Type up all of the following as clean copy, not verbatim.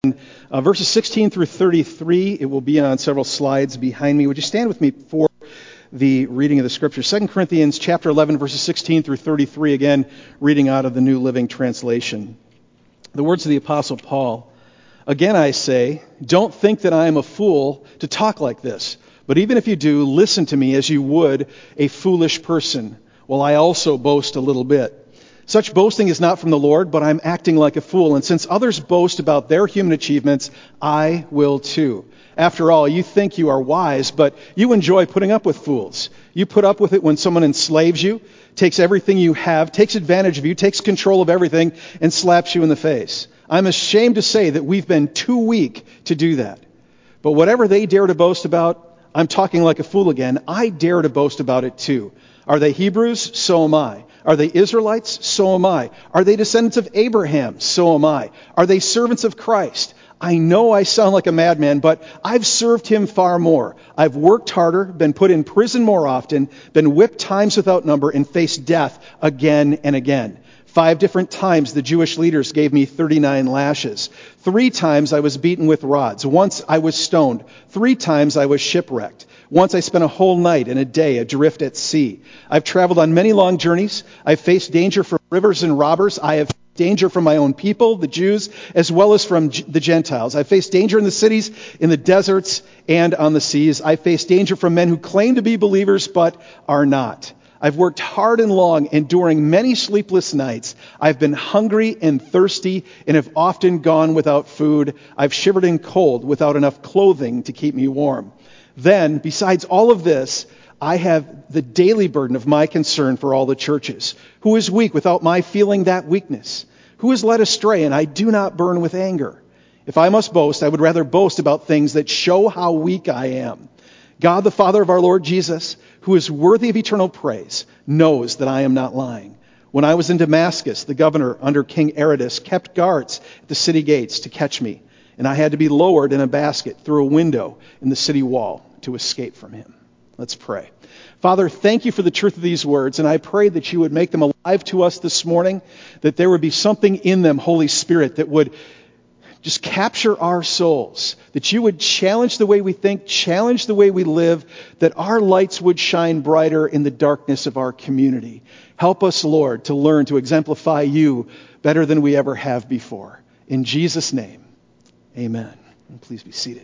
verses 16 through 33. It will be on several slides behind me. Would you stand with me for the reading of the Scripture? 2 Corinthians chapter 11, verses 16 through 33, again, reading out of the New Living Translation. The words of the Apostle Paul. Again I say, don't think that I am a fool to talk like this. But even if you do, listen to me as you would a foolish person, while I also boast a little bit. Such boasting is not from the Lord, but I'm acting like a fool. And since others boast about their human achievements, I will too. After all, you think you are wise, but you enjoy putting up with fools. You put up with it when someone enslaves you, takes everything you have, takes advantage of you, takes control of everything, and slaps you in the face. I'm ashamed to say that we've been too weak to do that. But whatever they dare to boast about, I'm talking like a fool again, I dare to boast about it too. Are they Hebrews? So am I. Are they Israelites? So am I. Are they descendants of Abraham? So am I. Are they servants of Christ? I know I sound like a madman, but I've served him far more. I've worked harder, been put in prison more often, been whipped times without number, and faced death again and again. 5 different times the Jewish leaders gave me 39 lashes. 3 times I was beaten with rods. Once I was stoned. 3 times I was shipwrecked. Once I spent a whole night and a day adrift at sea. I've traveled on many long journeys. I've faced danger from rivers and robbers. I have danger from my own people, the Jews, as well as from the Gentiles. I faced danger in the cities, in the deserts, and on the seas. I faced danger from men who claim to be believers but are not. I've worked hard and long, enduring many sleepless nights. I've been hungry and thirsty and have often gone without food. I've shivered in cold without enough clothing to keep me warm. Then, besides all of this, I have the daily burden of my concern for all the churches. Who is weak without my feeling that weakness? Who is led astray, and I do not burn with anger? If I must boast, I would rather boast about things that show how weak I am. God, the Father of our Lord Jesus, who is worthy of eternal praise, knows that I am not lying. When I was in Damascus, the governor under King Aretas kept guards at the city gates to catch me, and I had to be lowered in a basket through a window in the city wall to escape from him. Let's pray. Father, thank you for the truth of these words, and I pray that you would make them alive to us this morning, that there would be something in them, Holy Spirit, that would just capture our souls, that you would challenge the way we think, challenge the way we live, that our lights would shine brighter in the darkness of our community. Help us, Lord, to learn to exemplify you better than we ever have before. In Jesus' name, amen. And please be seated.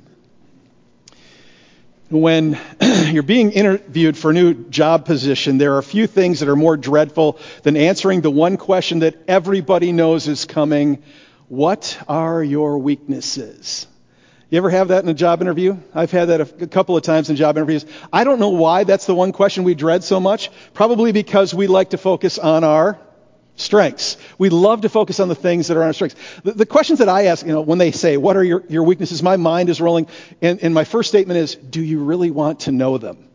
When you're being interviewed for a new job position, there are a few things that are more dreadful than answering the one question that everybody knows is coming. What are your weaknesses? You ever have that in a job interview? I've had that a couple of times in job interviews. I don't know why that's the one question we dread so much. Probably because we like to focus on our strengths. We love to focus on the things that are on our strengths. The questions that I ask, when they say, what are your weaknesses? My mind is rolling. And my first statement is, do you really want to know them?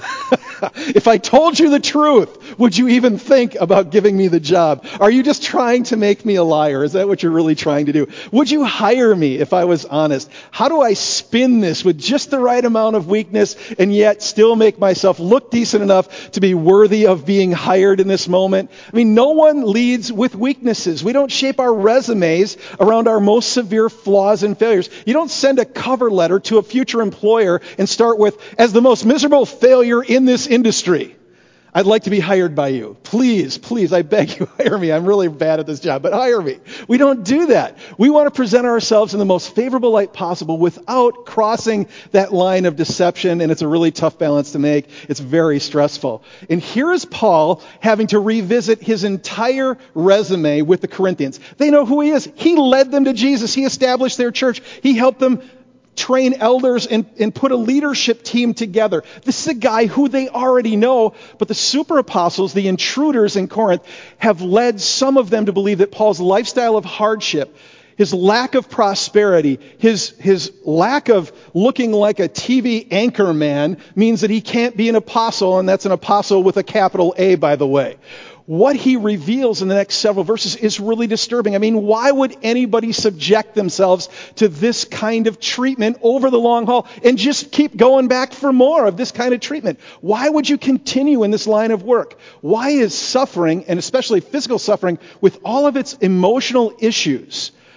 If I told you the truth, would you even think about giving me the job? Are you just trying to make me a liar? Is that what you're really trying to do? Would you hire me if I was honest? How do I spin this with just the right amount of weakness and yet still make myself look decent enough to be worthy of being hired in this moment? I mean, no one leads with weaknesses. We don't shape our resumes around our most severe flaws and failures. You don't send a cover letter to a future employer and start with, as the most miserable failure in this industry, I'd like to be hired by you. Please, I beg you, hire me. I'm really bad at this job, but hire me. We don't do that. We want to present ourselves in the most favorable light possible without crossing that line of deception, and it's a really tough balance to make. It's very stressful. And here is Paul having to revisit his entire resume with the Corinthians. They know who he is. He led them to Jesus. He established their church. He helped them train elders and put a leadership team together. This is a guy who they already know, but the super apostles, the intruders in Corinth, have led some of them to believe that Paul's lifestyle of hardship, his lack of prosperity, his lack of looking like a TV anchor man means that he can't be an apostle, and that's an apostle with a capital A, by the way. What he reveals in the next several verses is really disturbing. I mean, why would anybody subject themselves to this kind of treatment over the long haul and just keep going back for more of this kind of treatment? Why would you continue in this line of work? Why is suffering, and especially physical suffering, with all of its emotional issues,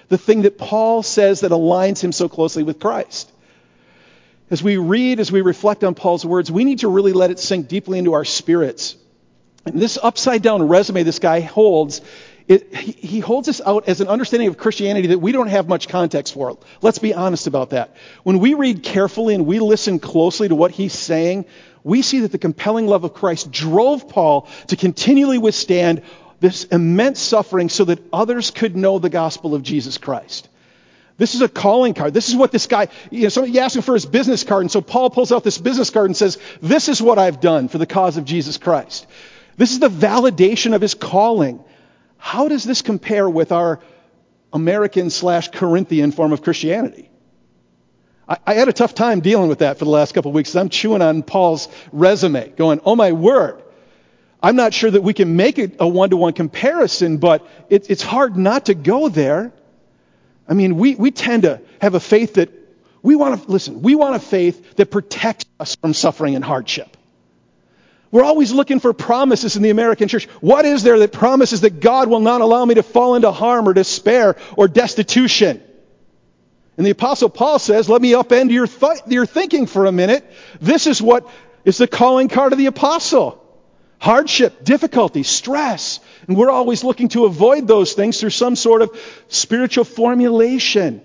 The thing that Paul says that aligns him so closely with Christ. As we read, as we reflect on Paul's words, we need to really let it sink deeply into our spirits. And this upside down resume this guy holds, he holds us out as an understanding of Christianity that we don't have much context for. Let's be honest about that. When we read carefully and we listen closely to what he's saying, we see that the compelling love of Christ drove Paul to continually withstand this immense suffering so that others could know the gospel of Jesus Christ. This is a calling card. This is what this guy, somebody asked him for his business card, and so Paul pulls out this business card and says, this is what I've done for the cause of Jesus Christ. This is the validation of his calling. How does this compare with our American/Corinthian form of Christianity? I had a tough time dealing with that for the last couple of weeks. I'm chewing on Paul's resume, going, oh my word. I'm not sure that we can make it a one-to-one comparison, but it's hard not to go there. I mean, we tend to have a faith that we want a faith that protects us from suffering and hardship. We're always looking for promises in the American church. What is there that promises that God will not allow me to fall into harm or despair or destitution? And the Apostle Paul says, let me upend your thinking for a minute. This is what is the calling card of the apostle. Hardship, difficulty, stress. And we're always looking to avoid those things through some sort of spiritual formulation.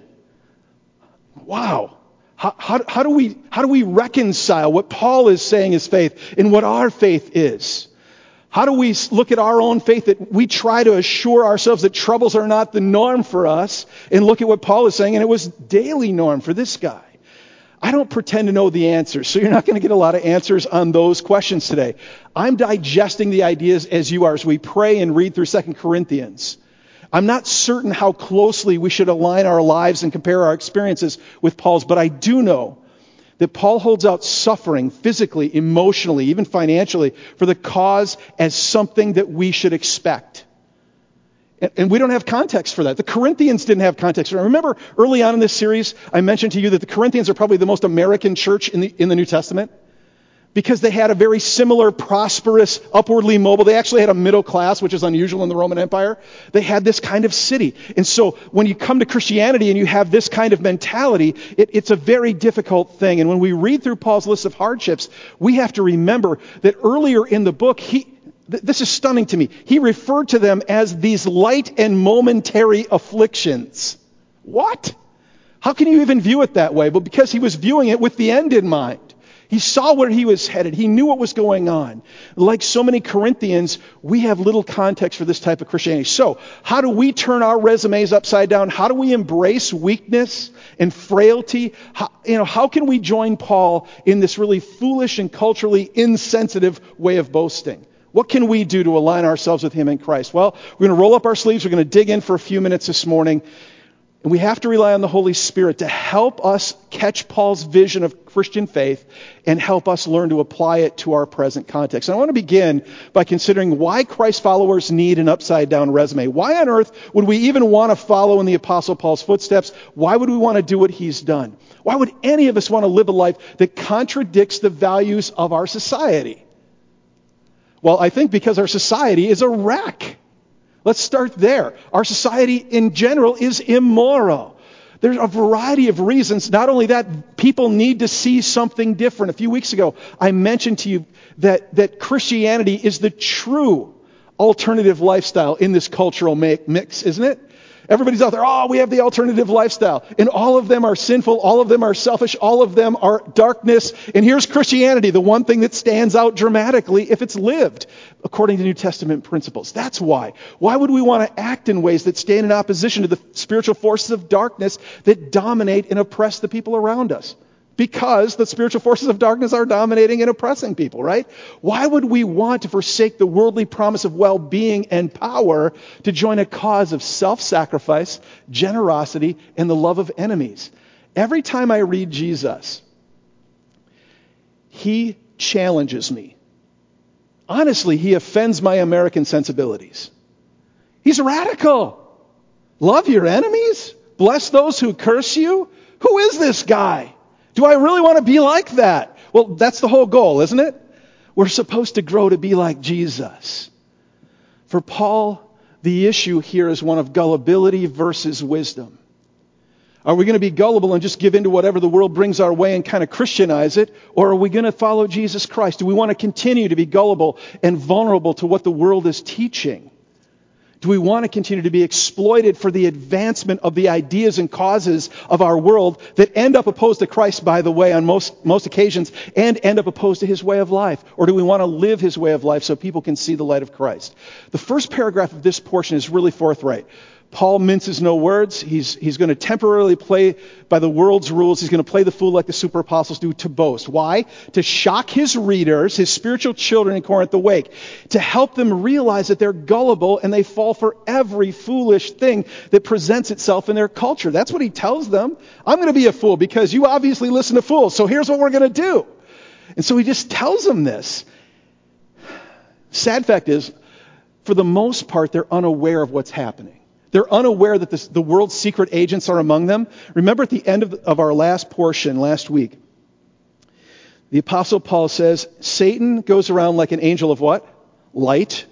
Wow. How do we reconcile what Paul is saying is faith and what our faith is? How do we look at our own faith that we try to assure ourselves that troubles are not the norm for us and look at what Paul is saying and it was daily norm for this guy? I don't pretend to know the answers, so you're not going to get a lot of answers on those questions today. I'm digesting the ideas as you are as we pray and read through 2 Corinthians. I'm not certain how closely we should align our lives and compare our experiences with Paul's, but I do know that Paul holds out suffering physically, emotionally, even financially for the cause as something that we should expect. And we don't have context for that. The Corinthians didn't have context for that. Remember early on in this series, I mentioned to you that the Corinthians are probably the most American church in the New Testament because they had a very similar, prosperous, upwardly mobile. They actually had a middle class, which is unusual in the Roman Empire. They had this kind of city. And so when you come to Christianity and you have this kind of mentality, it's a very difficult thing. And when we read through Paul's list of hardships, we have to remember that earlier in the book, this is stunning to me. He referred to them as these light and momentary afflictions. What? How can you even view it that way? Well, because he was viewing it with the end in mind. He saw where he was headed. He knew what was going on. Like so many Corinthians, we have little context for this type of Christianity. So, how do we turn our resumes upside down? How do we embrace weakness and frailty? How can we join Paul in this really foolish and culturally insensitive way of boasting? What can we do to align ourselves with him in Christ? Well, we're going to roll up our sleeves. We're going to dig in for a few minutes this morning. And we have to rely on the Holy Spirit to help us catch Paul's vision of Christian faith and help us learn to apply it to our present context. And I want to begin by considering why Christ followers need an upside-down resume. Why on earth would we even want to follow in the Apostle Paul's footsteps? Why would we want to do what he's done? Why would any of us want to live a life that contradicts the values of our society? Well, I think because our society is a wreck. Let's start there. Our society in general is immoral. There's a variety of reasons. Not only that, people need to see something different. A few weeks ago, I mentioned to you that Christianity is the true alternative lifestyle in this cultural mix, isn't it? Everybody's out there, we have the alternative lifestyle. And all of them are sinful, all of them are selfish, all of them are darkness. And here's Christianity, the one thing that stands out dramatically if it's lived according to New Testament principles. That's why. Why would we want to act in ways that stand in opposition to the spiritual forces of darkness that dominate and oppress the people around us? Because the spiritual forces of darkness are dominating and oppressing people, right? Why would we want to forsake the worldly promise of well-being and power to join a cause of self-sacrifice, generosity, and the love of enemies? Every time I read Jesus, he challenges me. Honestly, he offends my American sensibilities. He's radical. Love your enemies? Bless those who curse you? Who is this guy? Do I really want to be like that? Well, that's the whole goal, isn't it? We're supposed to grow to be like Jesus. For Paul, The issue here is one of gullibility versus wisdom. Are we going to be gullible and just give in to whatever the world brings our way and kind of Christianize it? Or are we going to follow Jesus Christ? Do we want to continue to be gullible and vulnerable to what the world is teaching? Do we want to continue to be exploited for the advancement of the ideas and causes of our world that end up opposed to Christ, by the way, on most occasions, and end up opposed to his way of life? Or do we want to live his way of life so people can see the light of Christ? The first paragraph of this portion is really forthright. Paul minces no words. He's going to temporarily play by the world's rules. He's going to play the fool like the super apostles do to boast. Why? To shock his readers, his spiritual children in Corinth awake, to help them realize that they're gullible and they fall for every foolish thing that presents itself in their culture. That's what he tells them. I'm going to be a fool because you obviously listen to fools, so here's what we're going to do. And so he just tells them this. Sad fact is, for the most part, they're unaware of what's happening. They're unaware that the world's secret agents are among them. Remember at the end of our last portion last week, the Apostle Paul says, Satan goes around like an angel of what? Light.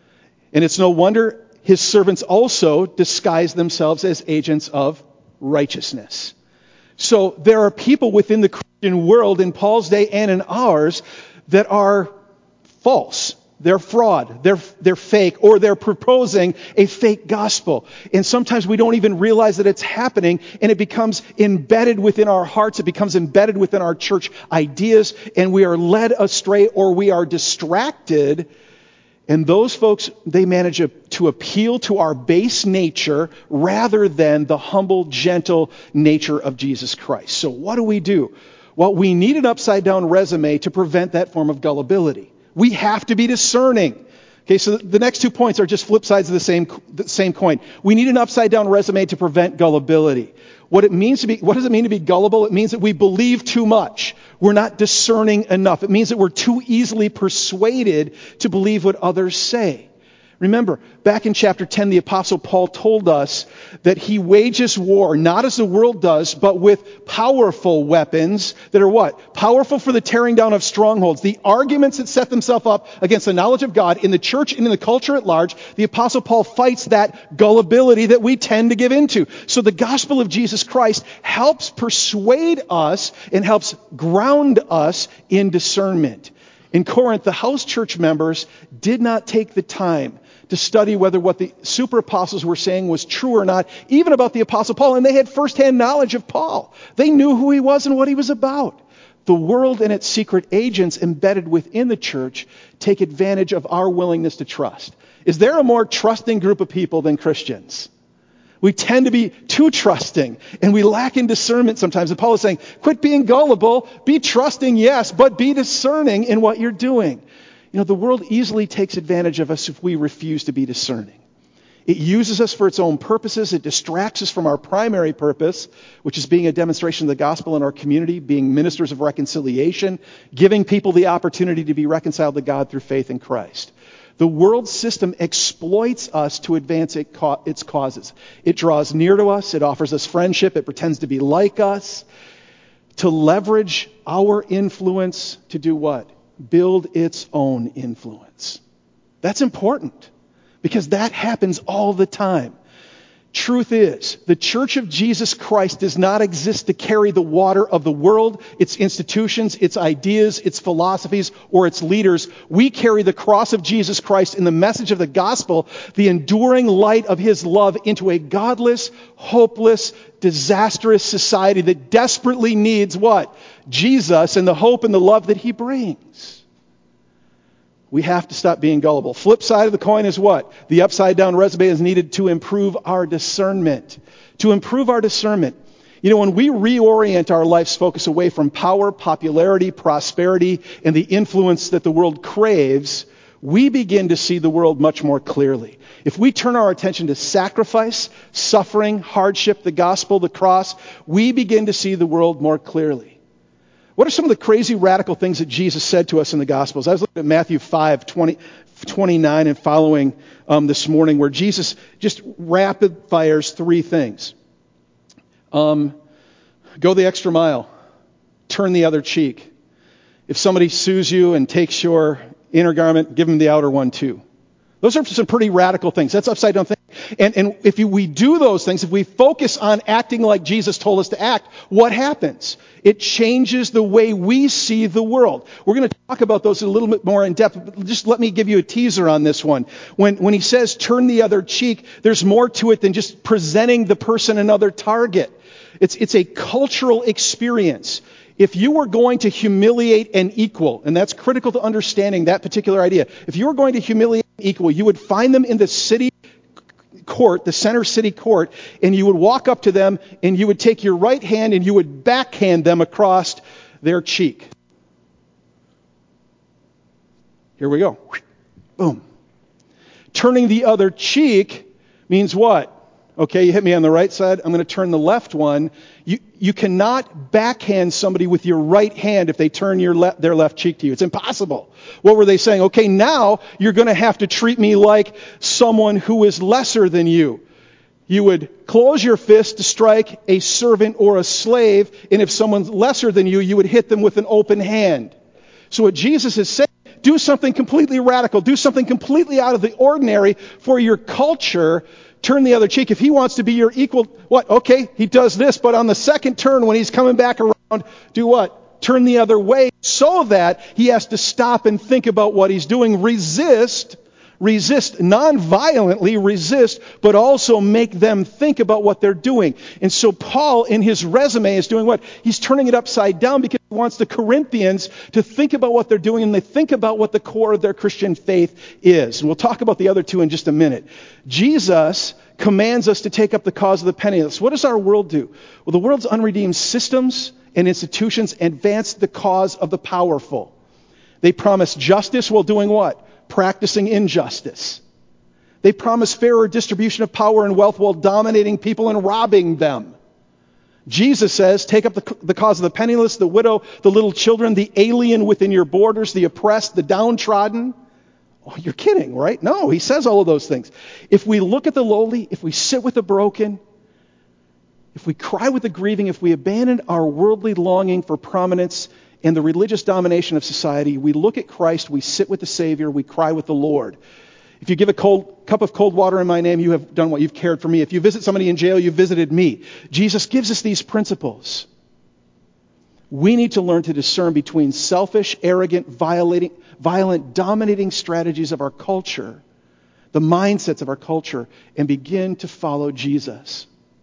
And it's no wonder his servants also disguise themselves as agents of righteousness. So there are people within the Christian world in Paul's day and in ours that are false. They're fraud, they're fake, or they're proposing a fake gospel. And sometimes we don't even realize that it's happening, and it becomes embedded within our hearts, it becomes embedded within our church ideas, and we are led astray or we are distracted. And those folks, they manage to appeal to our base nature rather than the humble, gentle nature of Jesus Christ. So what do? Well, we need an upside-down resume to prevent that form of gullibility. We have to be discerning. Okay, so the next 2 points are just flip sides of the same coin. We need an upside-down resume to prevent gullibility. What does it mean to be gullible? It means that we believe too much. We're not discerning enough. It means that we're too easily persuaded to believe what others say. Remember, back in chapter 10, the Apostle Paul told us that he wages war, not as the world does, but with powerful weapons that are what? Powerful for the tearing down of strongholds. The arguments that set themselves up against the knowledge of God in the church and in the culture at large, the Apostle Paul fights that gullibility that we tend to give into. So the gospel of Jesus Christ helps persuade us and helps ground us in discernment. In Corinth, the house church members did not take the time to study whether what the super apostles were saying was true or not, even about the Apostle Paul, and they had firsthand knowledge of Paul. They knew who he was and what he was about. The world and its secret agents embedded within the church take advantage of our willingness to trust. Is there a more trusting group of people than Christians? We tend to be too trusting, and we lack in discernment sometimes. And Paul is saying, quit being gullible, be trusting, yes, but be discerning in what you're doing. You know, the world easily takes advantage of us if we refuse to be discerning. It uses us for its own purposes. It distracts us from our primary purpose, which is being a demonstration of the gospel in our community, being ministers of reconciliation, giving people the opportunity to be reconciled to God through faith in Christ. The world system exploits us to advance its causes. It draws near to us. It offers us friendship. It pretends to be like us. To leverage our influence to do what? Build its own influence. That's important because that happens all the time. Truth is, the Church of Jesus Christ does not exist to carry the water of the world, its institutions, its ideas, its philosophies, or its leaders. We carry the cross of Jesus Christ in the message of the gospel, the enduring light of his love into a godless, hopeless, disastrous society that desperately needs what? Jesus and the hope and the love that he brings. We have to stop being gullible. Flip side of the coin is what? The upside down resume is needed to improve our discernment. To improve our discernment. You know, when we reorient our life's focus away from power, popularity, prosperity, and the influence that the world craves, we begin to see the world much more clearly. If we turn our attention to sacrifice, suffering, hardship, the gospel, the cross, we begin to see the world more clearly. What are some of the crazy radical things that Jesus said to us in the Gospels? I was looking at Matthew 5:29 and following this morning, where Jesus just rapid fires 3 things. Go the extra mile. Turn the other cheek. If somebody sues you and takes your inner garment, give them the outer one too. Those are some pretty radical things. That's upside down thinking. And if we do those things, if we focus on acting like Jesus told us to act, what happens? It changes the way we see the world. We're going to talk about those a little bit more in depth, but just let me give you a teaser on this one. When he says turn the other cheek, there's more to it than just presenting the person another target. It's a cultural experience. If you were going to humiliate an equal, and that's critical to understanding that particular idea, if you were going to humiliate an equal, you would find them in the city court, the center city court, and you would walk up to them and you would take your right hand and you would backhand them across their cheek. Here we go. Boom. Turning the other cheek means what? Okay, you hit me on the right side. I'm going to turn the left one. You cannot backhand somebody with your right hand if they turn their left cheek to you. It's impossible. What were they saying? Okay, now you're going to have to treat me like someone who is lesser than you. You would close your fist to strike a servant or a slave, and if someone's lesser than you, you would hit them with an open hand. So what Jesus is saying, do something completely radical. Do something completely out of the ordinary for your culture. Turn the other cheek. If he wants to be your equal, what? Okay, he does this, but on the second turn when he's coming back around, do what? Turn the other way so that he has to stop and think about what he's doing. Resist, non-violently resist, but also make them think about what they're doing. And so Paul, in his resume, is doing what? He's turning it upside down because he wants the Corinthians to think about what they're doing and they think about what the core of their Christian faith is. And we'll talk about the other two in just a minute. Jesus commands us to take up the cause of the penniless. What does our world do? Well, the world's unredeemed systems and institutions advance the cause of the powerful. They promise justice while doing what? Practicing injustice. They promise fairer distribution of power and wealth while dominating people and robbing them. Jesus says, take up the cause of the penniless, the widow, the little children, the alien within your borders, the oppressed, the downtrodden. Oh, you're kidding, right? No, he says all of those things. If we look at the lowly, if we sit with the broken, if we cry with the grieving, if we abandon our worldly longing for prominence and the religious domination of society, we look at Christ, we sit with the Savior, we cry with the Lord. If you give a cup of cold water in my name, you have done what? You've cared for me. If you visit somebody in jail, you've visited me. Jesus gives us these principles. We need to learn to discern between selfish, arrogant, violent, dominating strategies of our culture, the mindsets of our culture, and begin to follow Jesus.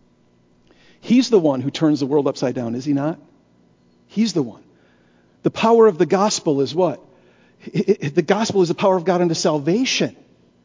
He's the one who turns the world upside down, is he not? He's the one. The power of the gospel is what? The gospel is the power of God unto salvation.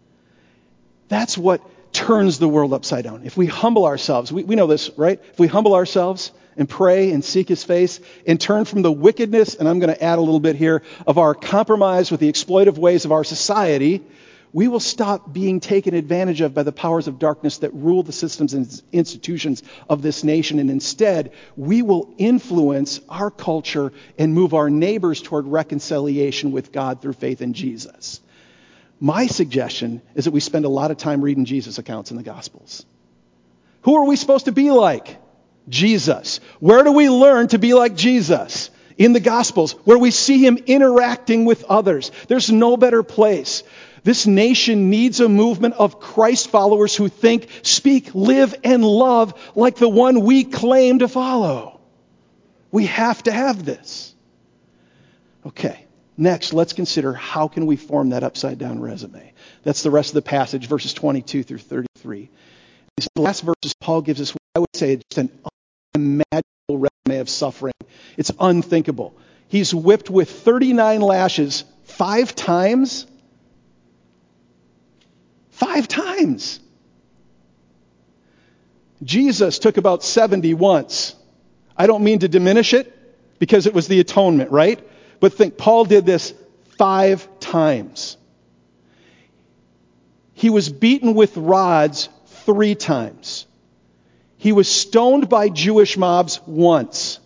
That's what turns the world upside down. If we humble ourselves, we know this, right? If we humble ourselves and pray and seek his face and turn from the wickedness, and I'm going to add a little bit here, of our compromise with the exploitive ways of our society, we will stop being taken advantage of by the powers of darkness that rule the systems and institutions of this nation. And instead, we will influence our culture and move our neighbors toward reconciliation with God through faith in Jesus. My suggestion is that we spend a lot of time reading Jesus accounts in the Gospels. Who are we supposed to be like? Jesus. Where do we learn to be like Jesus? In the Gospels, where we see him interacting with others. There's no better place. This nation needs a movement of Christ followers who think, speak, live, and love like the one we claim to follow. We have to have this. Okay, next, let's consider how can we form that upside-down resume. That's the rest of the passage, verses 22 through 33. These last verses, Paul gives us what I would say is just an unimaginable resume of suffering. It's unthinkable. He's whipped with 39 lashes 5 times. 5 times. Jesus took about 70 once. I don't mean to diminish it because it was the atonement, right? But think, Paul did this 5 times. He was beaten with rods 3 times. He was stoned by Jewish mobs once.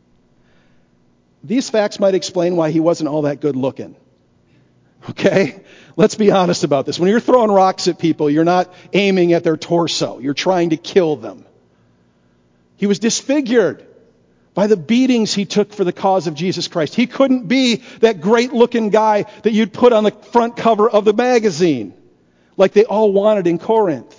These facts might explain why he wasn't all that good looking. Okay? Let's be honest about this. When you're throwing rocks at people, you're not aiming at their torso. You're trying to kill them. He was disfigured by the beatings he took for the cause of Jesus Christ. He couldn't be that great-looking guy that you'd put on the front cover of the magazine. like they all wanted in Corinth.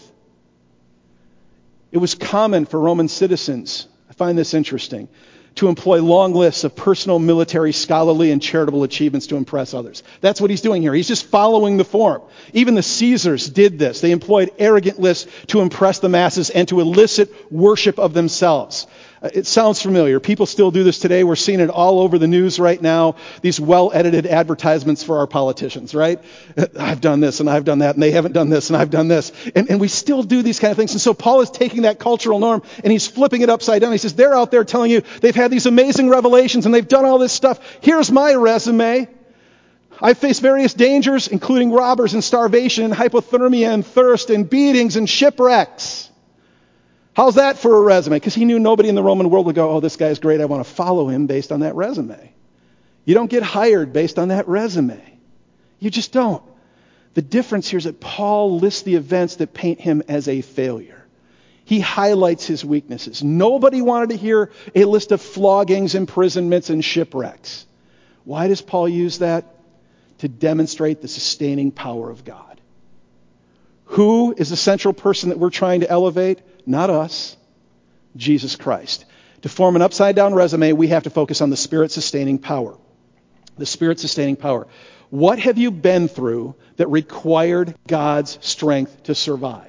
It was common for Roman citizens, I find this interesting, to employ long lists of personal, military, scholarly, and charitable achievements to impress others. That's what he's doing here. He's just following the form. Even the Caesars did this. They employed arrogant lists to impress the masses and to elicit worship of themselves. It sounds familiar. People still do this today. We're seeing it all over the news right now. These well-edited advertisements for our politicians, right? I've done this and I've done that, and they haven't done this and I've done this. And we still do these kind of things. And so Paul is taking that cultural norm and he's flipping it upside down. He says, they're out there telling you they've had these amazing revelations and they've done all this stuff. Here's my resume. I've faced various dangers, including robbers and starvation and hypothermia and thirst and beatings and shipwrecks. How's that for a resume? Because he knew nobody in the Roman world would go, oh, this guy's great, I want to follow him based on that resume. You don't get hired based on that resume. You just don't. The difference here is that Paul lists the events that paint him as a failure. He highlights his weaknesses. Nobody wanted to hear a list of floggings, imprisonments, and shipwrecks. Why does Paul use that? To demonstrate the sustaining power of God. Who is the central person that we're trying to elevate? Not us, Jesus Christ. To form an upside-down resume, we have to focus on the Spirit-sustaining power. The Spirit-sustaining power. What have you been through that required God's strength to survive?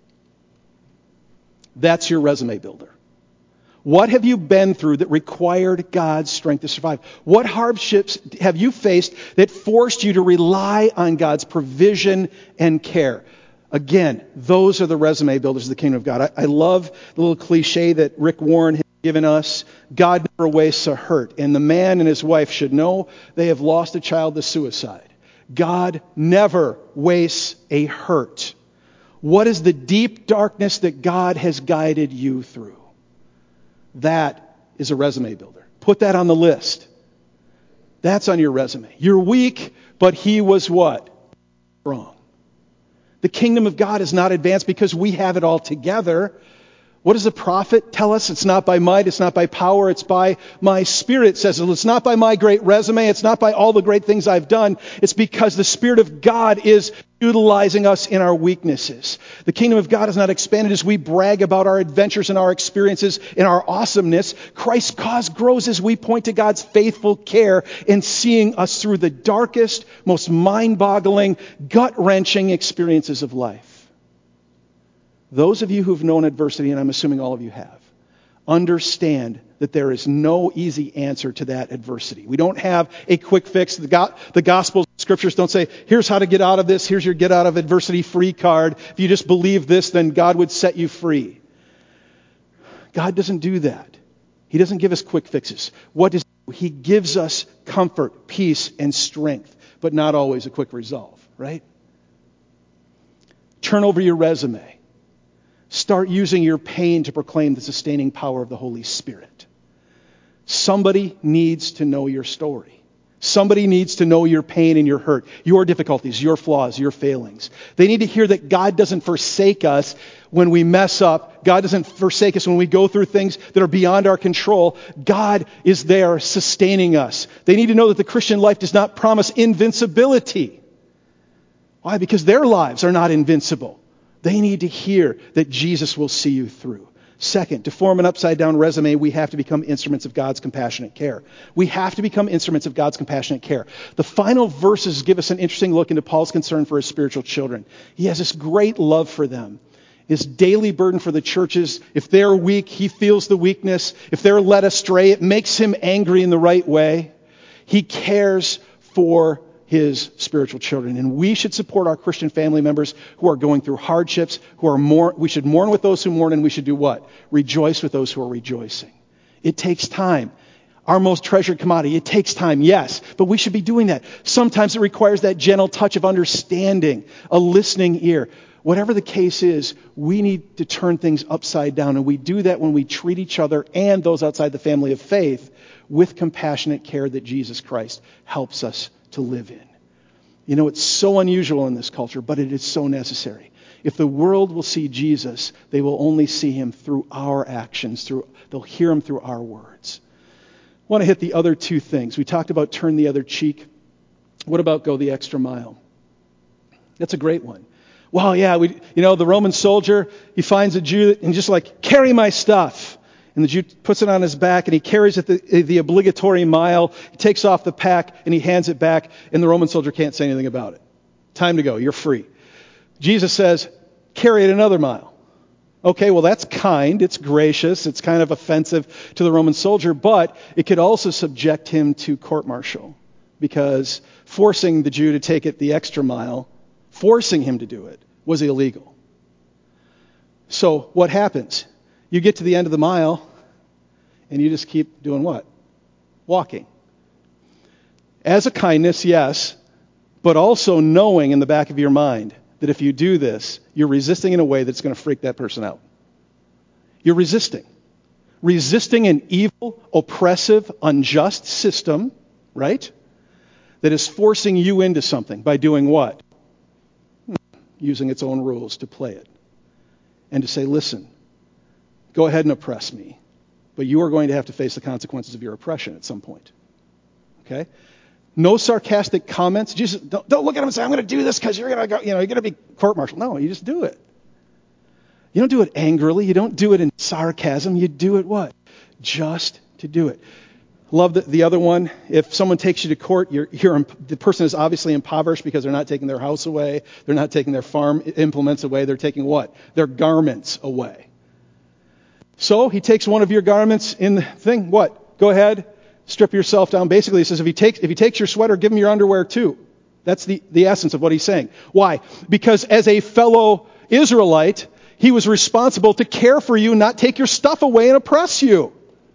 That's your resume builder. What have you been through that required God's strength to survive? What hardships have you faced that forced you to rely on God's provision and care? Again, those are the resume builders of the kingdom of God. I love the little cliche that Rick Warren has given us. God never wastes a hurt. And the man and his wife should know they have lost a child to suicide. God never wastes a hurt. What is the deep darkness that God has guided you through? That is a resume builder. Put that on the list. That's on your resume. You're weak, but he was what? Strong. The kingdom of God is not advanced because we have it all together. What does the prophet tell us? It's not by might, it's not by power, it's by my Spirit, says it. It's not by my great resume, it's not by all the great things I've done. It's because the Spirit of God is utilizing us in our weaknesses. The kingdom of God is not expanded as we brag about our adventures and our experiences and our awesomeness. Christ's cause grows as we point to God's faithful care in seeing us through the darkest, most mind-boggling, gut-wrenching experiences of life. Those of you who've known adversity, and I'm assuming all of you have, understand that there is no easy answer to that adversity. We don't have a quick fix. The gospel scriptures don't say, here's how to get out of this, here's your get out of adversity free card. If you just believe this, then God would set you free. God doesn't do that. He doesn't give us quick fixes. What does he do? He gives us comfort, peace, and strength, but not always a quick resolve, right? Turn over your resume. Start using your pain to proclaim the sustaining power of the Holy Spirit. Somebody needs to know your story. Somebody needs to know your pain and your hurt, your difficulties, your flaws, your failings. They need to hear that God doesn't forsake us when we mess up. God doesn't forsake us when we go through things that are beyond our control. God is there sustaining us. They need to know that the Christian life does not promise invincibility. Why? Because their lives are not invincible. They need to hear that Jesus will see you through. Second, to form an upside-down resume, we have to become instruments of God's compassionate care. We have to become instruments of God's compassionate care. The final verses give us an interesting look into Paul's concern for his spiritual children. He has this great love for them. His daily burden for the churches, if they're weak, he feels the weakness. If they're led astray, it makes him angry in the right way. He cares for his spiritual children. And we should support our Christian family members who are going through hardships, we should mourn with those who mourn, and we should do what? Rejoice with those who are rejoicing. It takes time. Our most treasured commodity, it takes time, yes, but we should be doing that. Sometimes it requires that gentle touch of understanding, a listening ear. Whatever the case is, we need to turn things upside down, and we do that when we treat each other and those outside the family of faith with compassionate care that Jesus Christ helps us to live in. You know, it's so unusual in this culture, but it is so necessary. If the world will see Jesus, they will only see him through our actions, they'll hear him through our words. I want to hit the other two things. We talked about turn the other cheek. What about go the extra mile? That's a great one. Well, yeah, the Roman soldier, he finds a Jew and just like, carry my stuff. And the Jew puts it on his back and he carries it the obligatory mile. He takes off the pack and he hands it back, and the Roman soldier can't say anything about it. Time to go. You're free. Jesus says, carry it another mile. Okay, well, that's kind. It's gracious. It's kind of offensive to the Roman soldier, but it could also subject him to court-martial, because forcing the Jew to take it the extra mile, forcing him to do it, was illegal. So what happens? You get to the end of the mile, and you just keep doing what? Walking. As a kindness, yes, but also knowing in the back of your mind that if you do this, you're resisting in a way that's going to freak that person out. You're resisting. Resisting an evil, oppressive, unjust system, right? That is forcing you into something by doing what? Using its own rules to play it. And to say, listen, go ahead and oppress me, but you are going to have to face the consequences of your oppression at some point. Okay? No sarcastic comments. Jesus, don't look at him and say, I'm going to do this because you're going to go, you're going to be court-martialed. No, you just do it. You don't do it angrily. You don't do it in sarcasm. You do it what? Just to do it. Love the other one. If someone takes you to court, the person is obviously impoverished because they're not taking their house away. They're not taking their farm implements away. They're taking what? Their garments away. So he takes one of your garments in the thing. What? Go ahead. Strip yourself down. Basically, he says if he takes your sweater, give him your underwear too. That's the essence of what he's saying. Why? Because as a fellow Israelite, he was responsible to care for you, not take your stuff away and oppress you.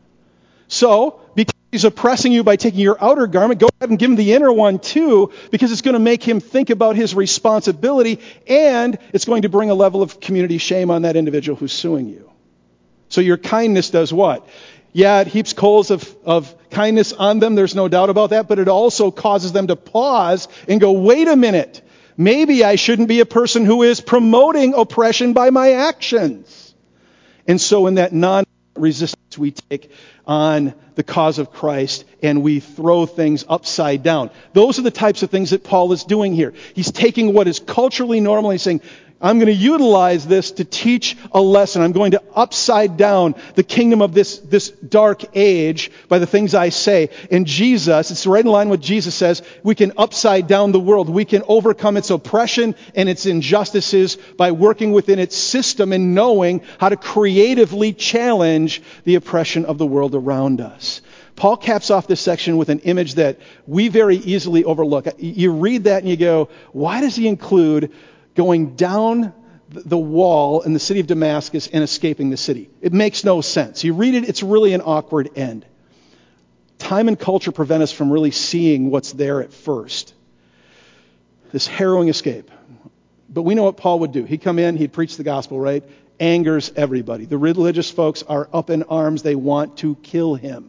So, because he's oppressing you by taking your outer garment, go ahead and give him the inner one too, because it's going to make him think about his responsibility, and it's going to bring a level of community shame on that individual who's suing you. So your kindness does what? Yeah, it heaps coals of kindness on them. There's no doubt about that. But it also causes them to pause and go, wait a minute. Maybe I shouldn't be a person who is promoting oppression by my actions. And so in that non-resistance, we take on the cause of Christ and we throw things upside down. Those are the types of things that Paul is doing here. He's taking what is culturally normal and saying, I'm going to utilize this to teach a lesson. I'm going to upside down the kingdom of this dark age by the things I say. And Jesus, it's right in line with what Jesus says, we can upside down the world. We can overcome its oppression and its injustices by working within its system and knowing how to creatively challenge the oppression of the world around us. Paul caps off this section with an image that we very easily overlook. You read that and you go, why does he include going down the wall in the city of Damascus and escaping the city? It makes no sense. You read it, it's really an awkward end. Time and culture prevent us from really seeing what's there at first. This harrowing escape. But we know what Paul would do. He'd come in, he'd preach the gospel, right? Angers everybody. The religious folks are up in arms. They want to kill him.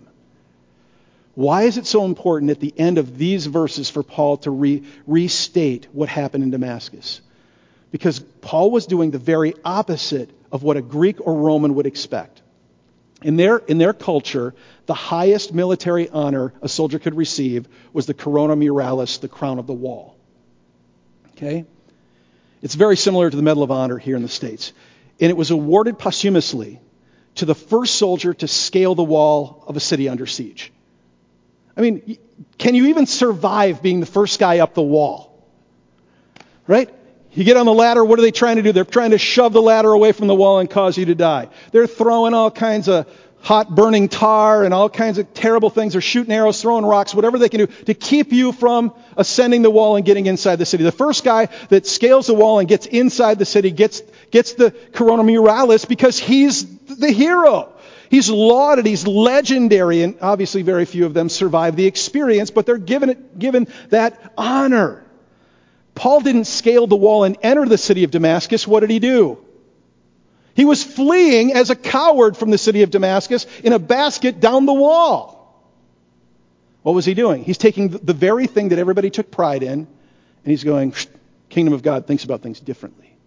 Why is it so important at the end of these verses for Paul to restate what happened in Damascus? Because Paul was doing the very opposite of what a Greek or Roman would expect. In their culture, the highest military honor a soldier could receive was the corona muralis, the crown of the wall. Okay? It's very similar to the Medal of Honor here in the States. And it was awarded posthumously to the first soldier to scale the wall of a city under siege. I mean, can you even survive being the first guy up the wall? Right? You get on the ladder, what are they trying to do? They're trying to shove the ladder away from the wall and cause you to die. They're throwing all kinds of hot burning tar and all kinds of terrible things. They're shooting arrows, throwing rocks, whatever they can do to keep you from ascending the wall and getting inside the city. The first guy that scales the wall and gets inside the city gets the corona muralis because he's the hero. He's lauded, he's legendary, and obviously very few of them survive the experience, but they're given that honor. Paul didn't scale the wall and enter the city of Damascus. What did he do? He was fleeing as a coward from the city of Damascus in a basket down the wall. What was he doing? He's taking the very thing that everybody took pride in, and he's going, kingdom of God thinks about things differently.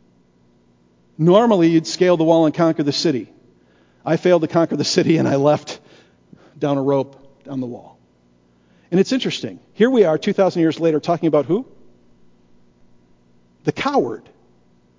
Normally, you'd scale the wall and conquer the city. I failed to conquer the city, and I left down a rope down the wall. And it's interesting. Here we are, 2,000 years later, talking about who? The coward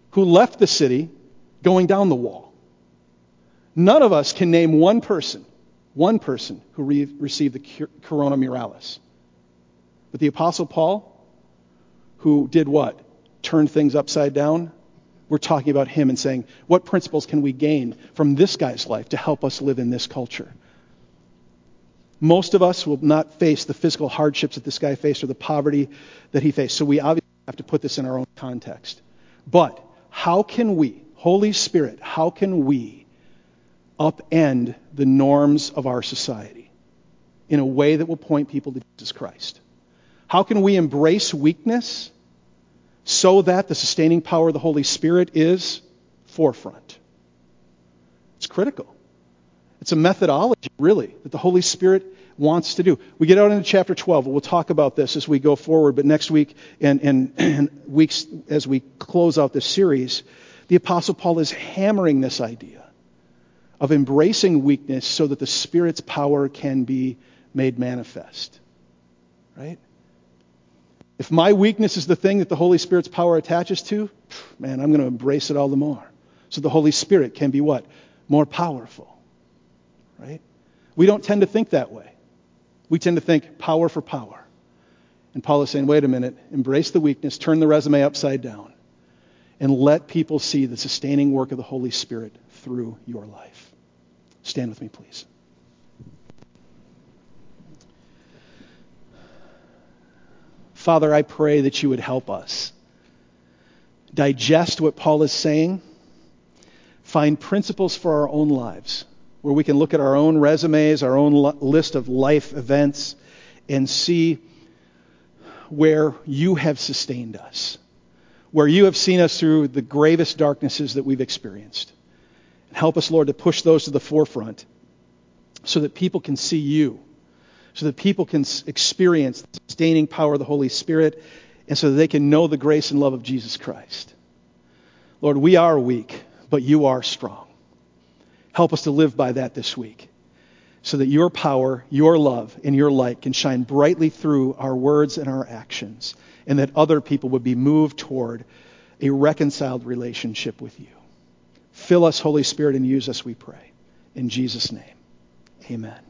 who left the city going down the wall. None of us can name one person who received the corona muralis. But the Apostle Paul, who did what? Turned things upside down. We're talking about him and saying, what principles can we gain from this guy's life to help us live in this culture? Most of us will not face the physical hardships that this guy faced or the poverty that he faced. So we obviously have to put this in our own context. But how can we, Holy Spirit, how can we upend the norms of our society in a way that will point people to Jesus Christ? How can we embrace weakness so that the sustaining power of the Holy Spirit is forefront? It's critical. It's a methodology, really, that the Holy Spirit wants to do. We get out into chapter 12. We'll talk about this as we go forward, but next week and weeks as we close out this series, the Apostle Paul is hammering this idea of embracing weakness so that the Spirit's power can be made manifest. Right? If my weakness is the thing that the Holy Spirit's power attaches to, man, I'm going to embrace it all the more. So the Holy Spirit can be what? More powerful. Right? We don't tend to think that way. We tend to think power for power. And Paul is saying, wait a minute, embrace the weakness, turn the resume upside down, and let people see the sustaining work of the Holy Spirit through your life. Stand with me, please. Father, I pray that you would help us digest what Paul is saying, find principles for our own lives, where we can look at our own resumes, our own list of life events, and see where you have sustained us, where you have seen us through the gravest darknesses that we've experienced. And help us, Lord, to push those to the forefront so that people can see you, so that people can experience the sustaining power of the Holy Spirit, and so that they can know the grace and love of Jesus Christ. Lord, we are weak, but you are strong. Help us to live by that this week, so that your power, your love, and your light can shine brightly through our words and our actions, and that other people would be moved toward a reconciled relationship with you. Fill us, Holy Spirit, and use us, we pray. In Jesus' name, amen.